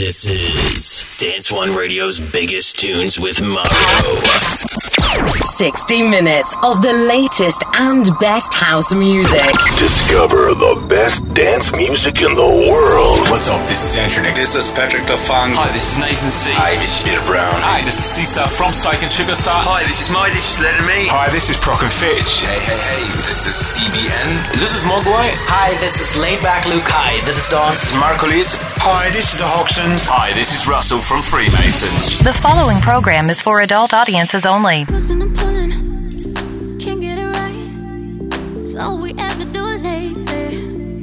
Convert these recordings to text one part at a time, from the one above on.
This is Dance One Radio's biggest tunes with Mo. 60 minutes of the latest and best house music. Discover the best dance music in the world. What's up? This is Anthony. This is Patrick Lafang. Hi, this is Nathan C. Hi, this is Peter Brown. Hi, this is Cesar from Psych and Sugar Star. Hi, this is Mileage Letting Me. Hi, this is Proc and Fitch. Hey, this is Stevie N. This is Mogwai. Hi, this is Laidback Luke. Hi, this is Dawn. This is Marcolis. Hi, this is the Hoxtons. Hi, this is Russell from Freemasons. The following program is for adult audiences only. Pushing and pulling, can't get it right. It's all we ever do lately.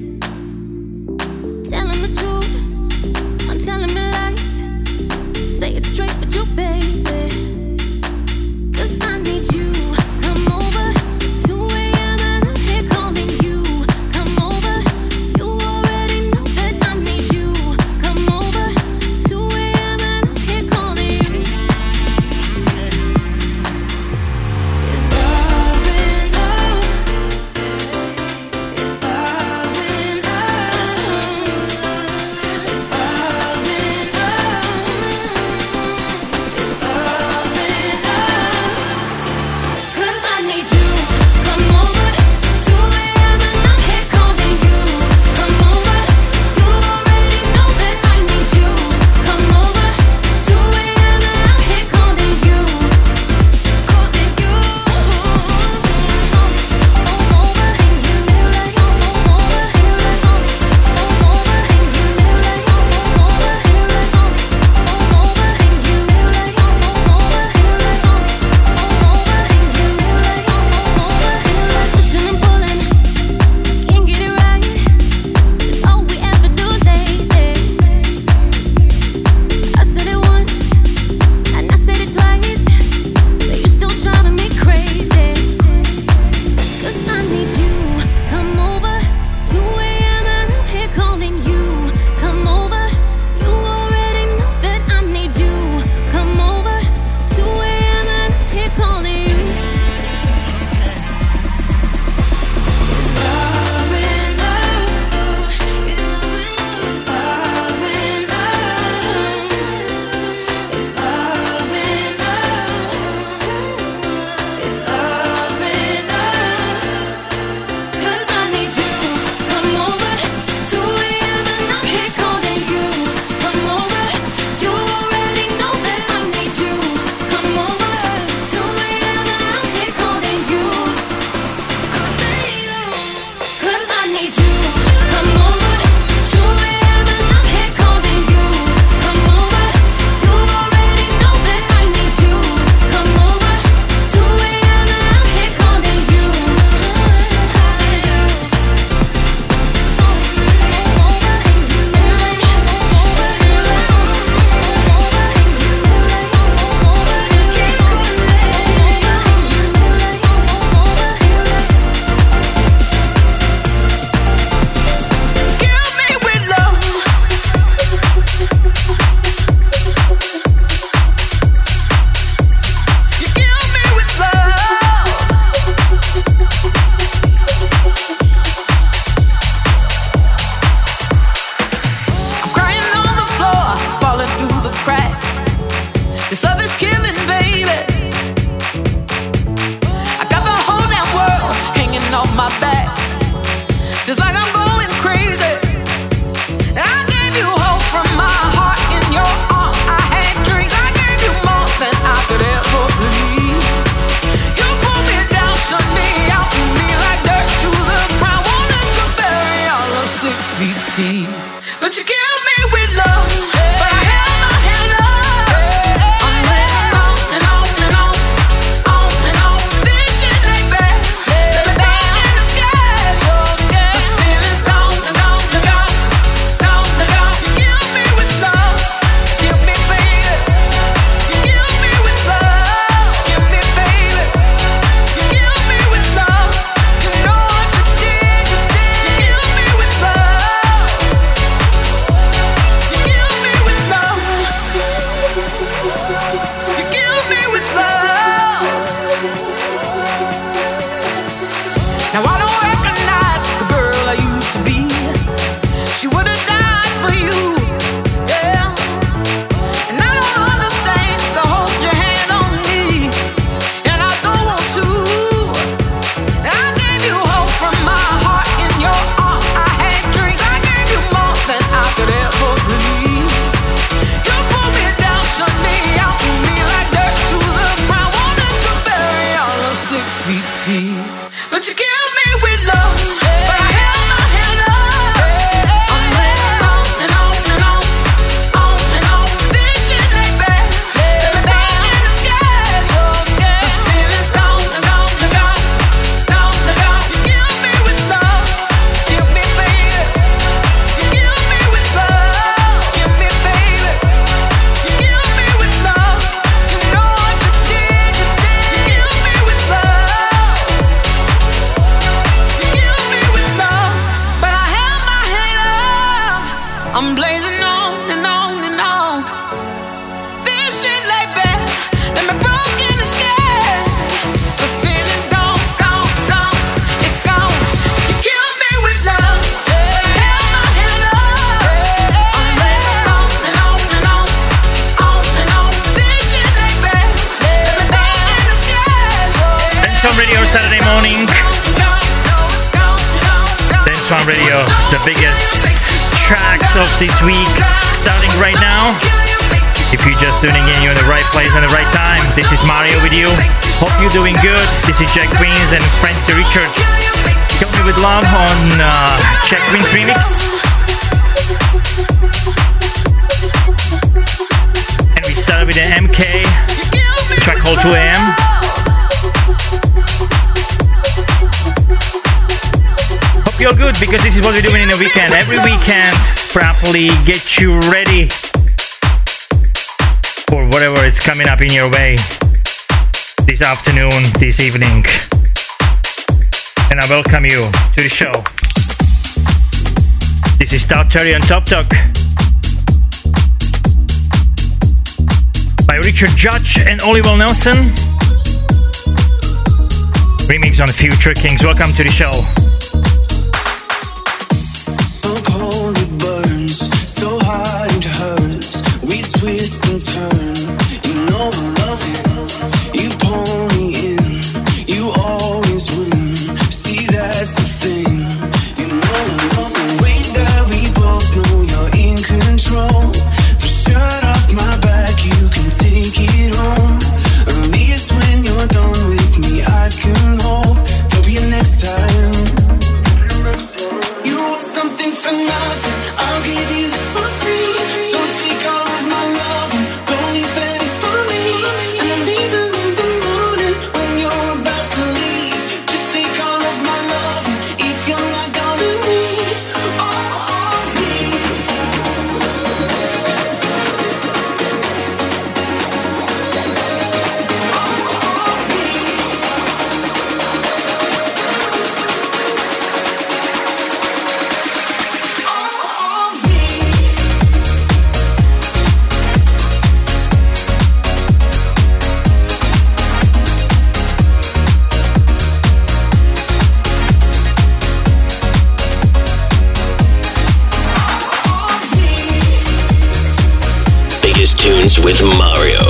Telling the truth, I'm telling me lies. Say it straight with you, baby. 'Cause I need you. Come over, 2 a.m. and I'm here calling you. Come over, you already know that I need you. Come over, 2 a.m. and I'm here calling you. It's love and love. Saturday morning. Dance One Radio, the biggest tracks of this week, starting right now. If you're just tuning in, you're in the right place and the right time. This is Mario with you. Hope you're doing good. This is Jack Queens and Francie Richard. Kill Me With Love on Jack Queens remix. And we started with the MK, a track called 2 AM. You're good, because this is what we're doing in the weekend. Every weekend, properly get you ready for whatever is coming up in your way this afternoon, this evening. And I welcome you to the show. This is Todd Terry on Top Talk by Richard Judge and Oliver Nelson. Remix on Future Kings. Welcome to the show. Twist and turn, you know I love it. You pull me in, you always win. See, that's the thing. You know I love the way that we both know you're in control. The shirt off my back, you can take it home. At least when you're done with me, I can hope there'll be a next time. You want something for nothing, I'll give you this for free. So take all of my love and don't leave any for me. And I'll leave it in the morning when you're about to leave. Just take all of my love and if you're not gonna need all of me. Biggest tunes with Mario.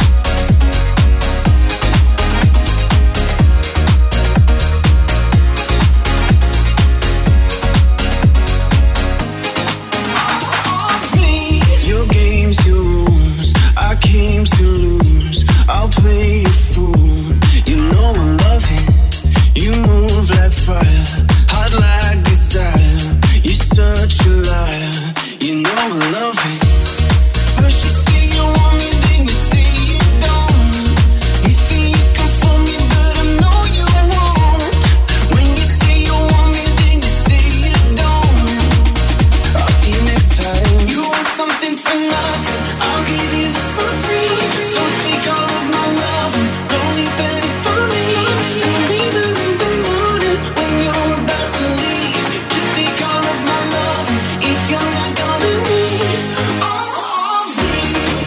Your games, your rules, I came to lose. I'll play a fool. You know I love it. You move like fire, hot like desire. You're such a liar. You know I love it. First you say you want me, then you say you don't. You think you can fool me, but I know you won't. When you say you want me, then you say you don't. I'll see you next time. You want something for nothing, I'll give you this for free. So take all of my love and don't leave any for me. And leave it in the morning when you're about to leave. Just take all of my love and if you're not gonna need all of me.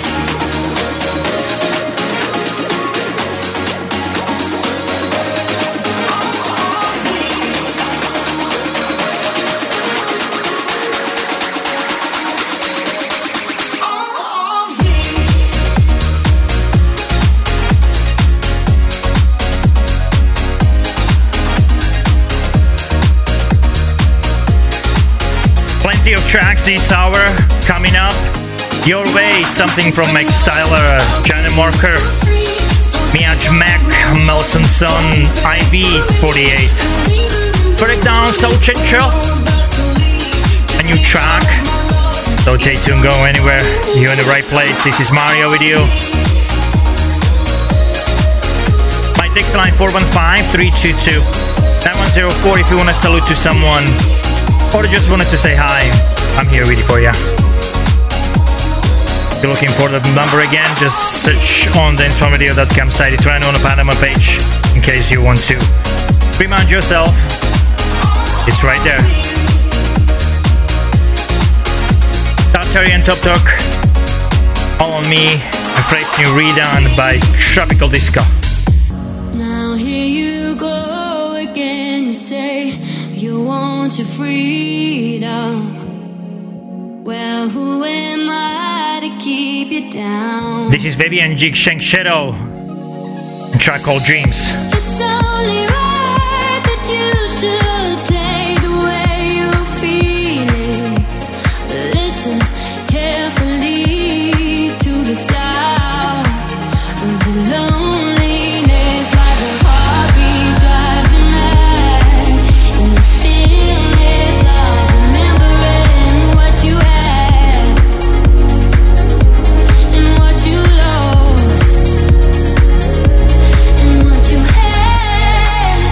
Plenty of tracks this hour coming up your way. Something from Max Styler, Janet Marker, Miaj Mac, Melson Son, IV48. Breakdown Soul Changer, a new track. So stay tuned, go anywhere. You're in the right place. This is Mario with you. My text line 415-322-9104 if you want to salute to someone or just wanted to say hi. I'm here with you for you. If you're looking for the number again, just search on danceoneradio.com site. It's right on the Panama page in case you want to remind yourself. It's right there. Terry and Top Talk. All on Me. Afraid New Redone by Tropical Disco. Now here you go again. You say you want your freedom. Well, who am I to keep you down? This is Vivian Jig Shank Shadow. A track called Dreams. It's only right that you should play the way you feel it. Listen carefully to the sound of the loneliness, like a heartbeat drives you mad. In the stillness of remembering what you had and what you lost and what you had.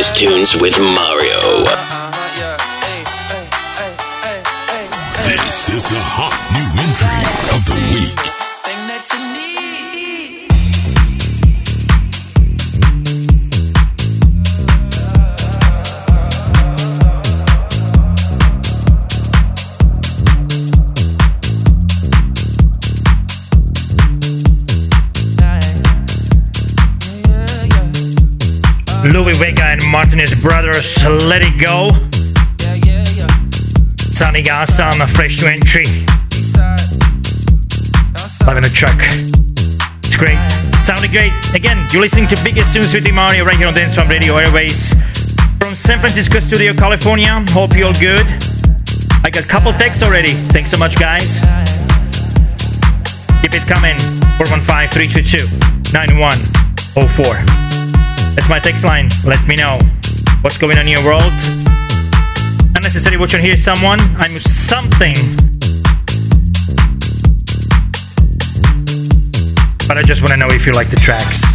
biggest tunes with Mario. This is the hot new entry of the week. Louis Vega and Martinez Brothers, Let It Go. Sonny Garza on a fresh new entry. Loving the track. It's great. Sounding great. Again, you're listening to Biggest Tunes with Mario right here on Dance One Radio Airways. From San Francisco Studio, California. Hope you're all good. I got a couple texts already. Thanks so much, guys. Keep it coming. 415-322-9104. That's my text line. Let me know what's going on in your world. Unnecessary watch and hear someone. I'm something. But I just want to know if you like the tracks.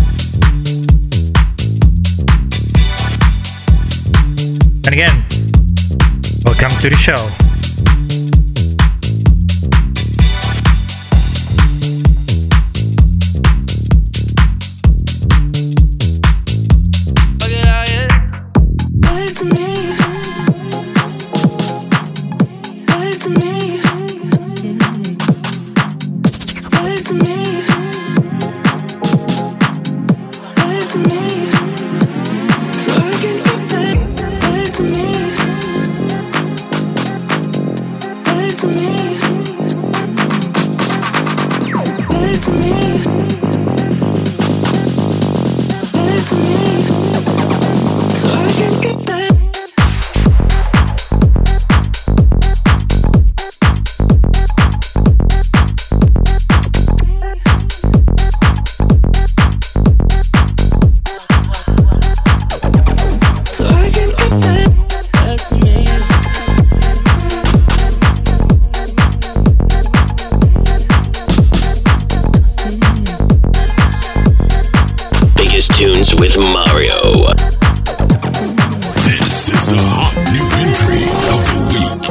And again, welcome to the show. Tunes with Mario. This is the hot new entry of the week.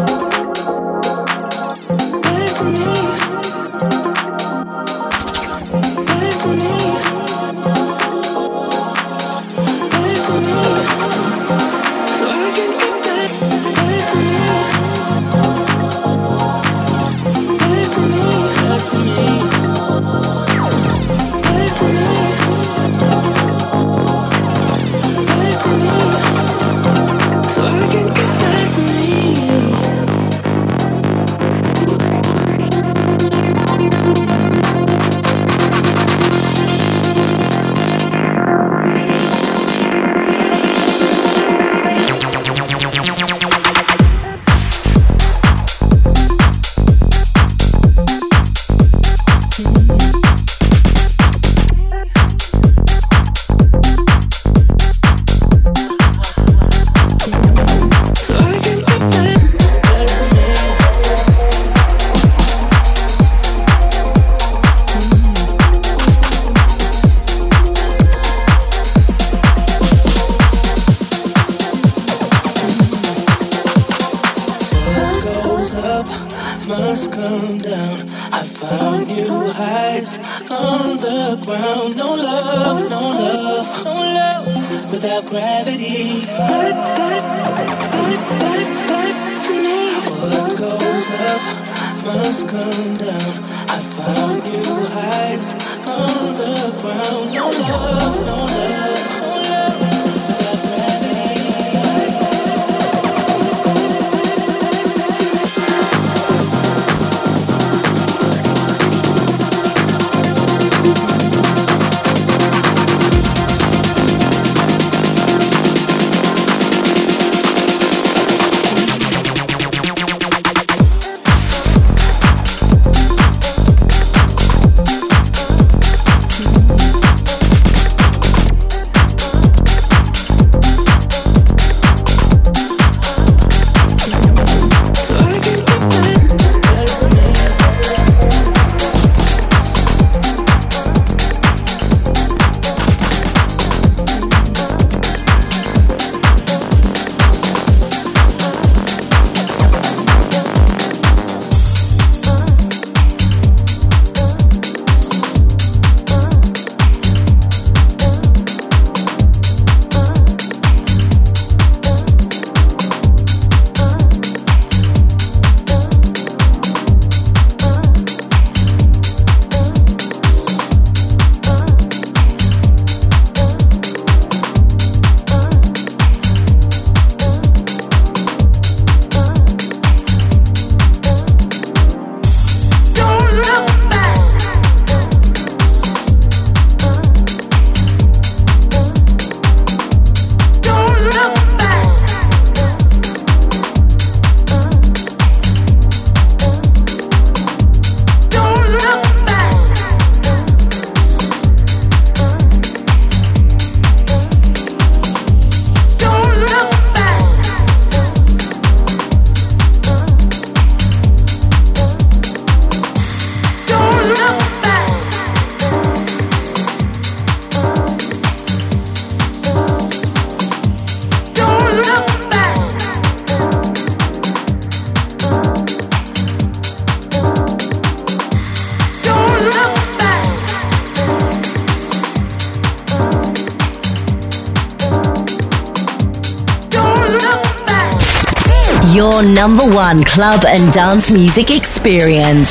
your number one club and dance music experience.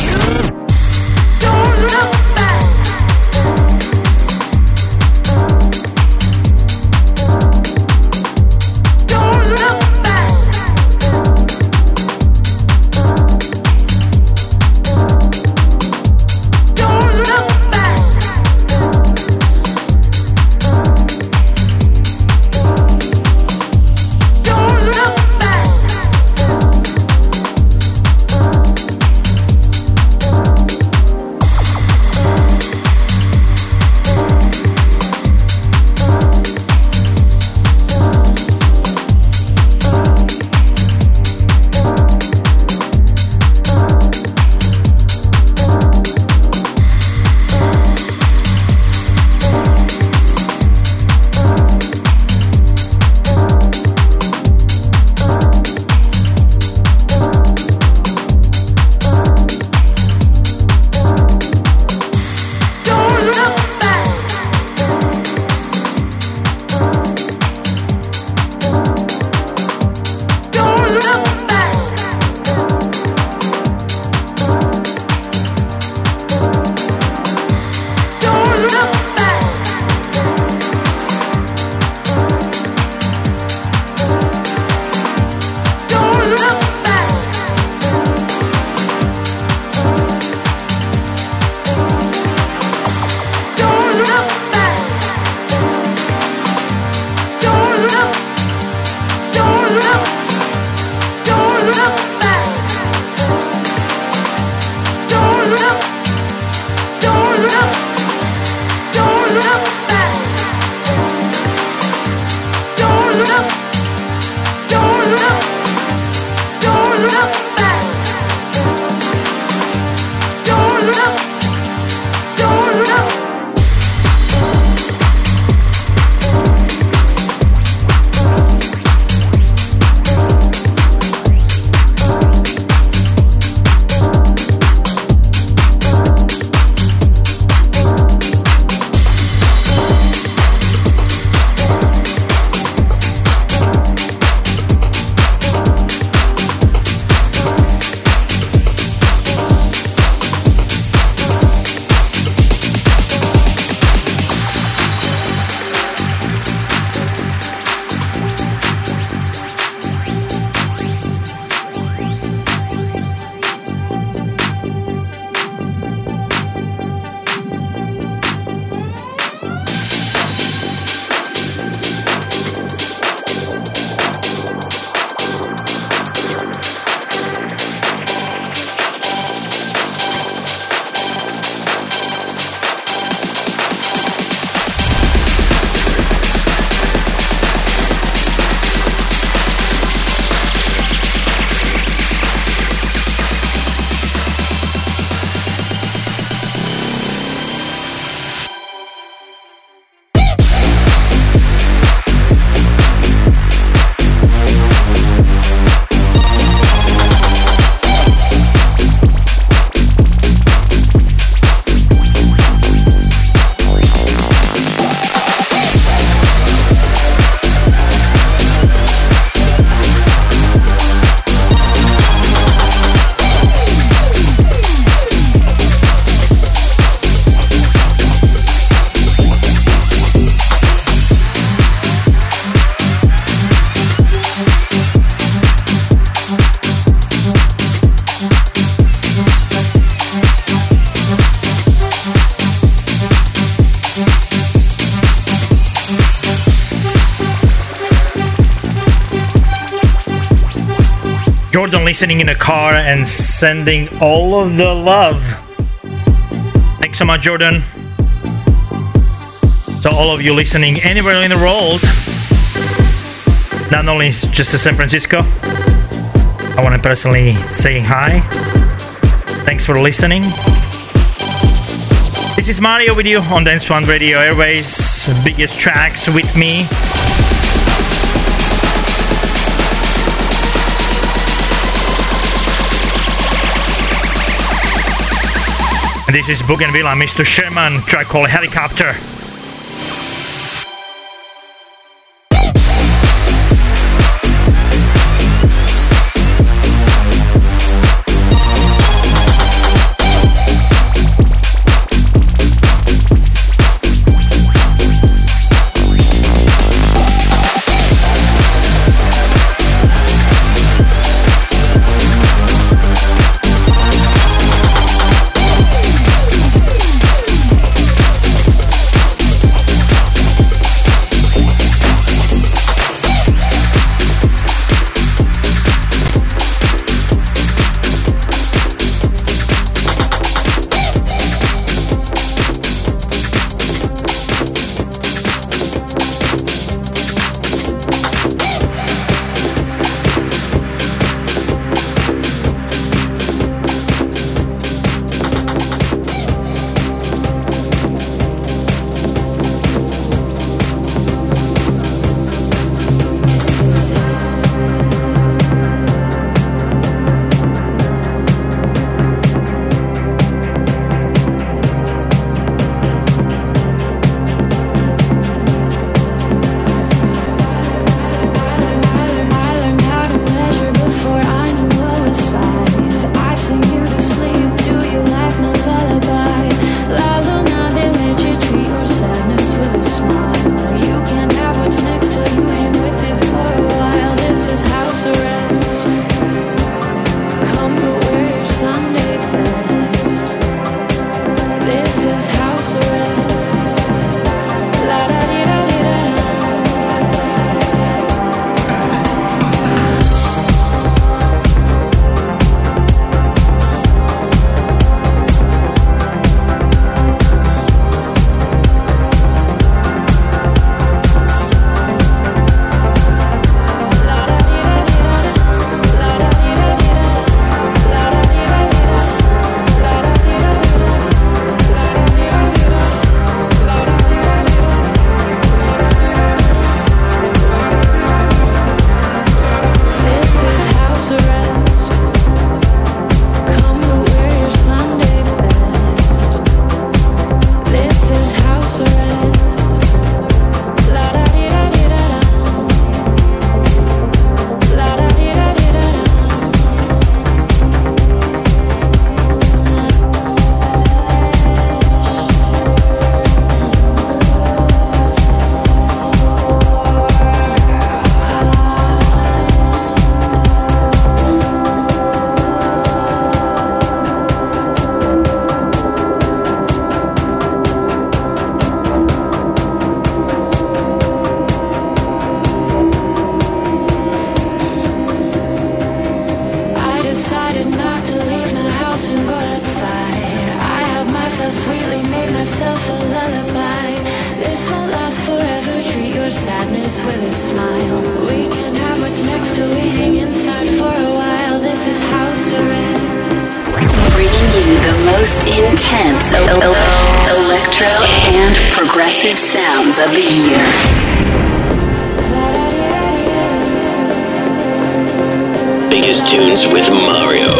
Jordan listening in a car and sending all of the love. Thanks so much, Jordan. So all of you listening anywhere in the world, not only just to San Francisco, I want to personally say hi. Thanks for listening. This is Mario with you on Dance One Radio Airways. Biggest tracks with me. And this is Bougainvillea, Mr. Sherman, track called Helicopter. myself a lullaby. This won't last forever. Treat your sadness with a smile. We can have what's next till we hang inside for a while. This is house arrest. Bringing you the most intense electro and progressive sounds of the year. Biggest tunes with Mario.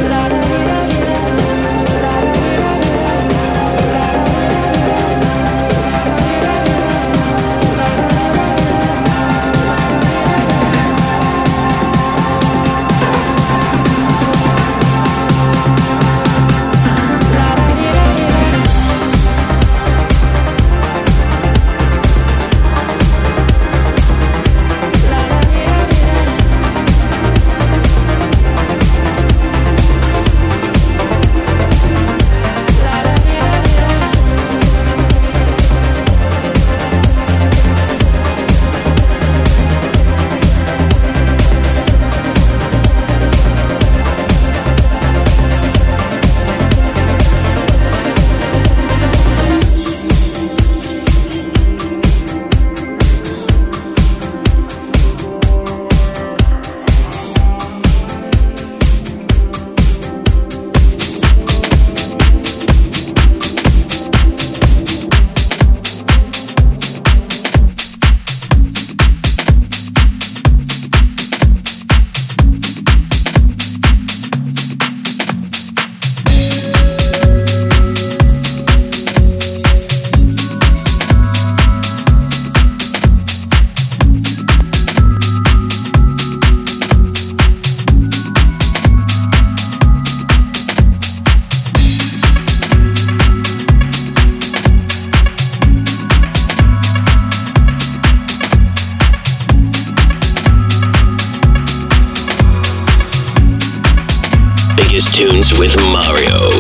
Tunes with Mario.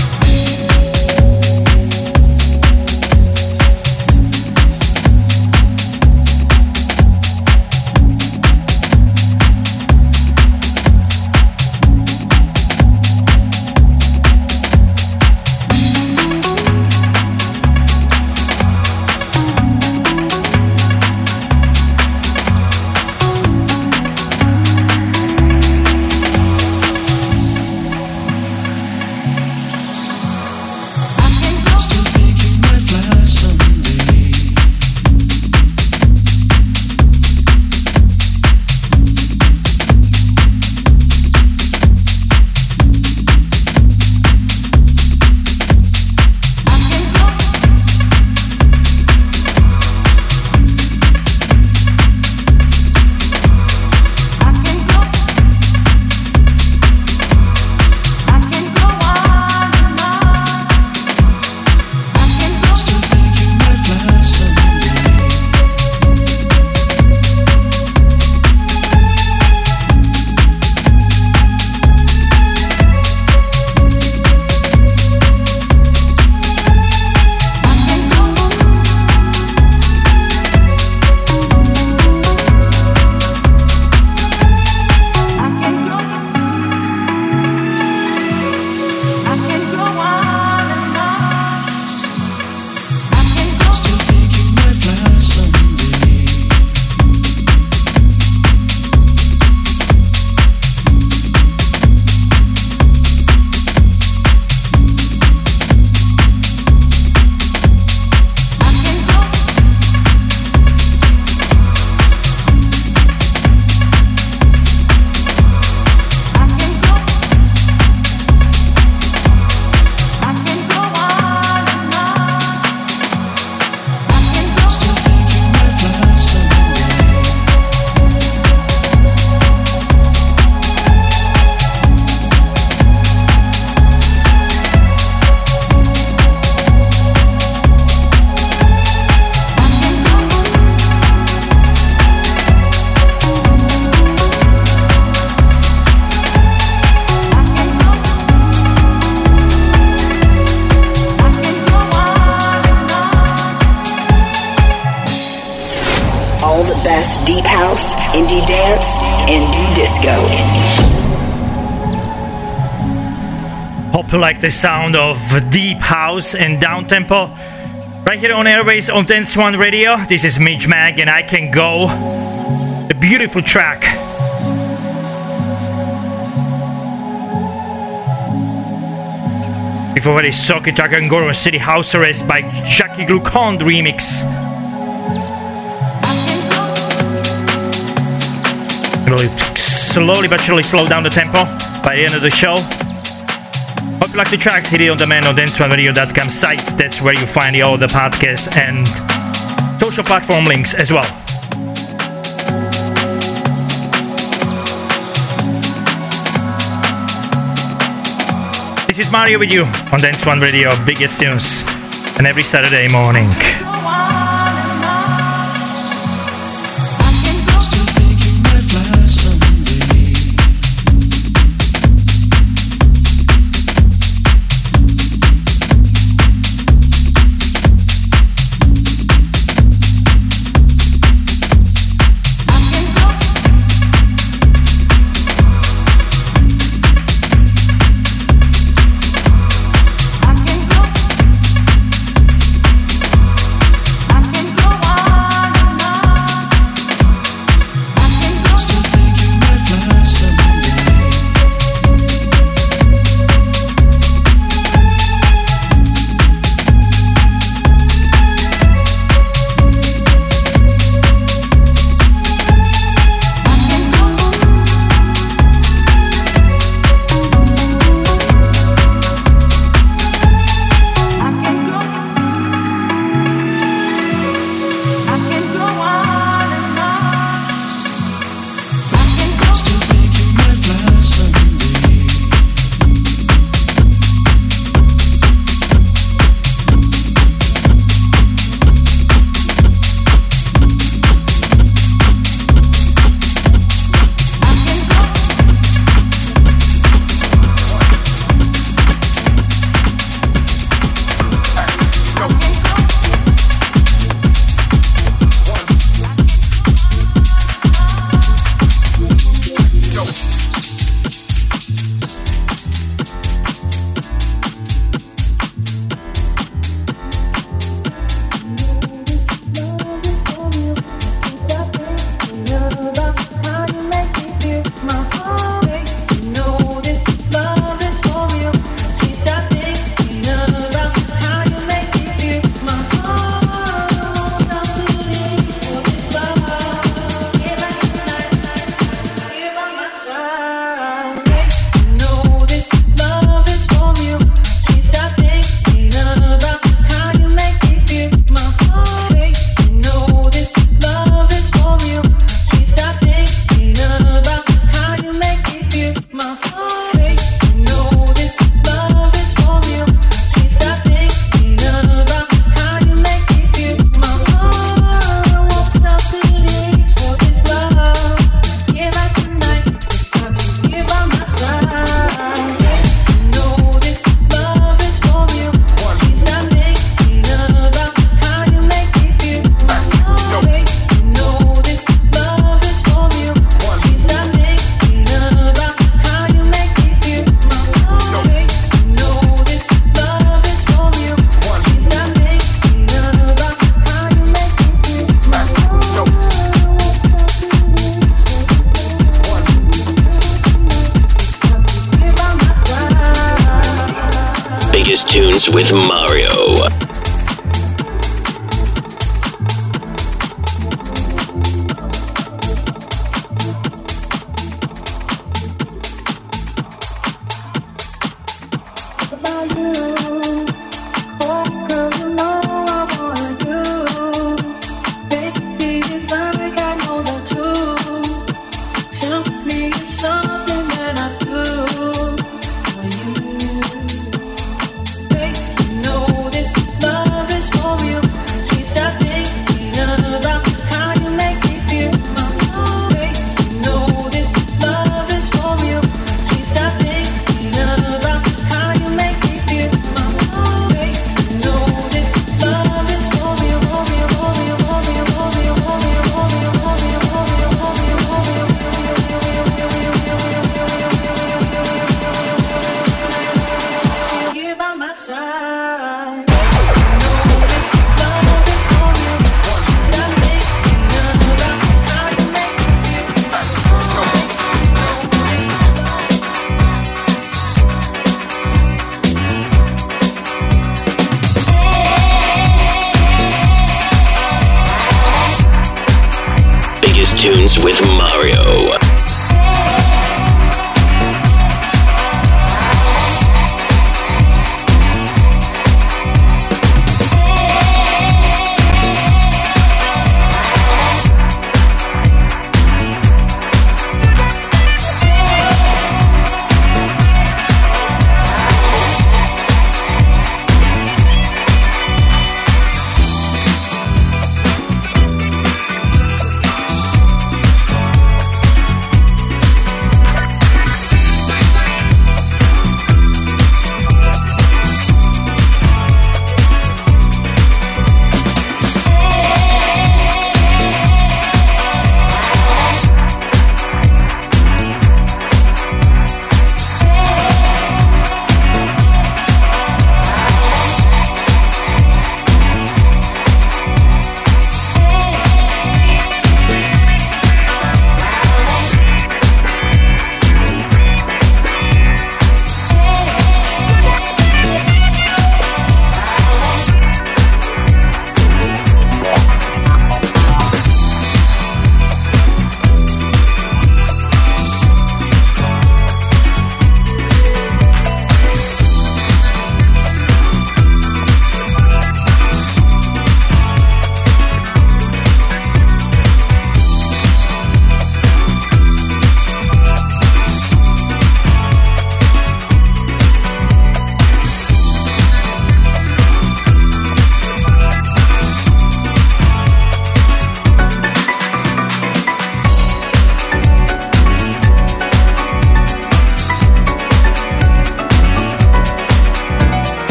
best deep house, indie dance, and new disco. Hope you like the sound of deep house and down tempo. Right here on Airways on Dance One Radio. This is Mitch Mag and I Can Go. A beautiful track. Before very socky track, I Can Go on City House Arrest by Jackie Glucon remix. Really slowly but surely slow down the tempo by the end of the show. Hope you like the tracks. Hit it on demand on danceoneradio.com site. That's where you find all the podcasts and social platform links as well. This is Mario with you on Dance One Radio, biggest tunes, and every Saturday morning. Tunes with Mario. No Tunes with Mario.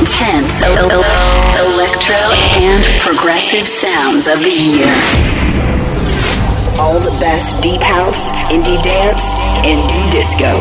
intense electro and progressive sounds of the year. All the best deep house, indie dance, and new disco.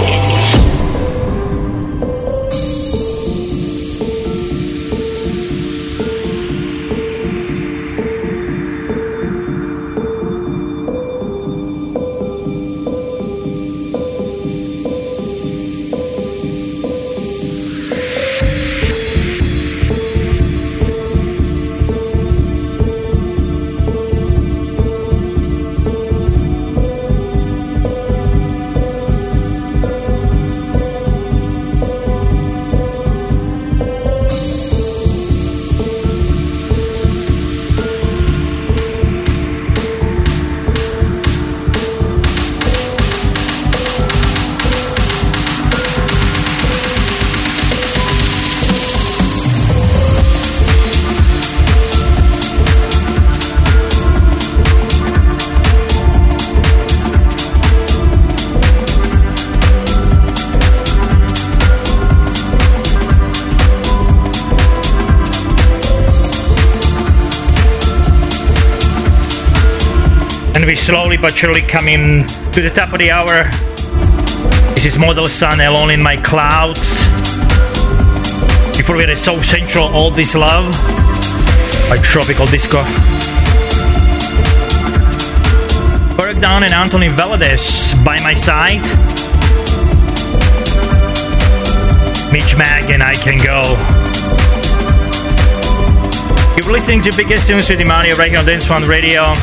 And we're slowly but surely coming to the top of the hour. This is Model Sun, Alone in My Clouds. Before we had a So Central, All This Love by Tropical Disco. Bergdown and Anthony Valadez, By My Side. Mitch Mag and I Can Go. You're listening to Biggest Tunes with Mario right here on Dance One Radio.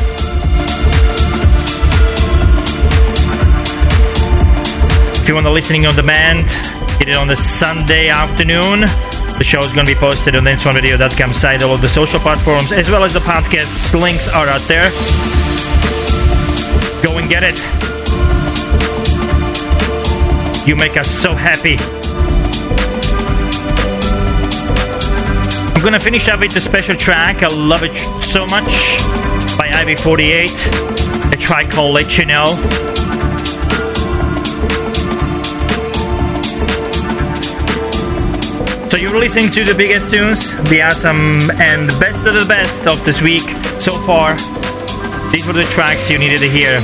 If you want to listening on demand, get it on the Sunday afternoon. The show is going to be posted on danceoneradio.com site, all of the social platforms, as well as the podcast links are out there. Go and get it. You make us so happy. I'm going to finish up with the special track, I Love It So Much, by Ivy48, a track called Let You Know. So you're listening to the biggest tunes, the awesome and the best of the best of this week so far. These were the tracks you needed to hear.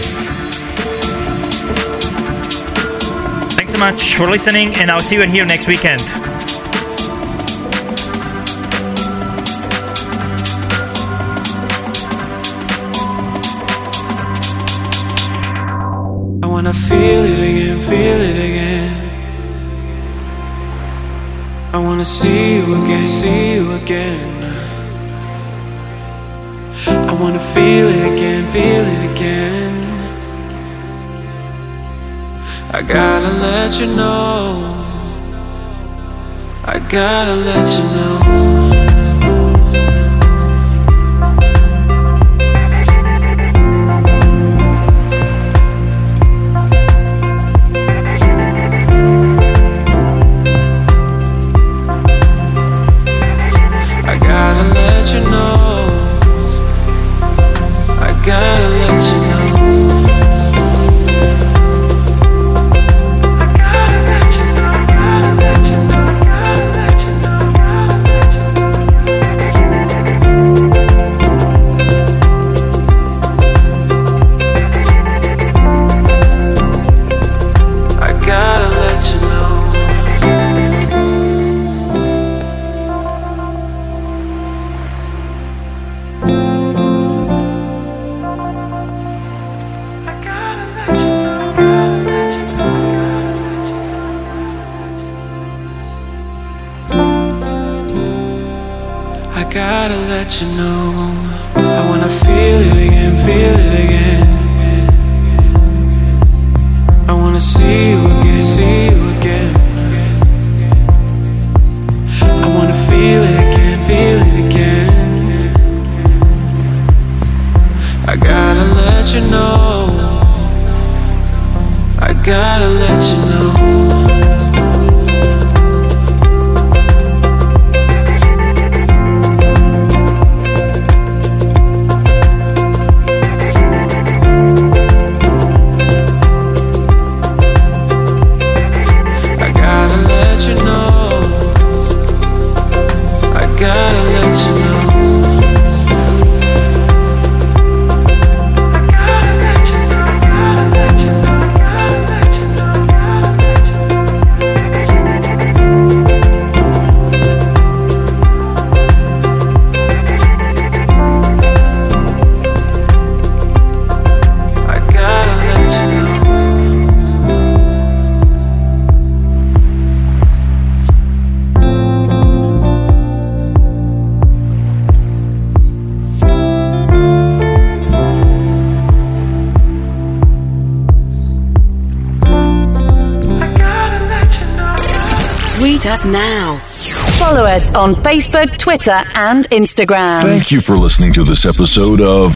Thanks so much for listening, and I'll see you here next weekend. I wanna feel it again, feel it again. I wanna see you again, see you again. I wanna feel it again, feel it again. I gotta let you know, I gotta let you know. You know, I wanna feel it again, feel it again. I wanna see you again, see you again. I wanna feel it again, feel it again. I gotta let you know, I gotta let you know. Tweet us now. Follow us on Facebook, Twitter, and Instagram. Thank you for listening to this episode of